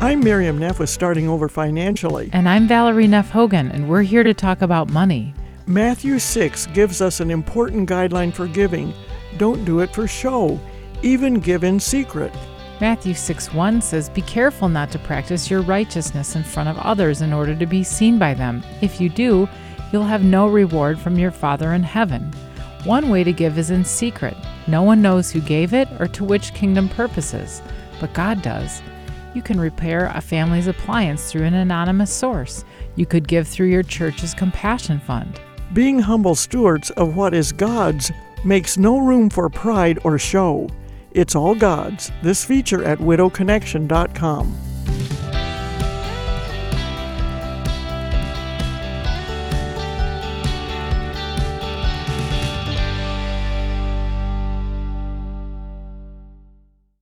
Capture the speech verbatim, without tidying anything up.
I'm Miriam Neff with Starting Over Financially. And I'm Valerie Neff Hogan, and we're here to talk about money. Matthew six gives us an important guideline for giving. Don't do it for show. Even give in secret. Matthew six one says, "Be careful not to practice your righteousness in front of others in order to be seen by them. If you do, you'll have no reward from your Father in heaven." One way to give is in secret. No one knows who gave it or to which kingdom purposes, but God does. You can repair a family's appliance through an anonymous source. You could give through your church's compassion fund. Being humble stewards of what is God's makes no room for pride or show. It's all God's. This feature at widow connection dot com.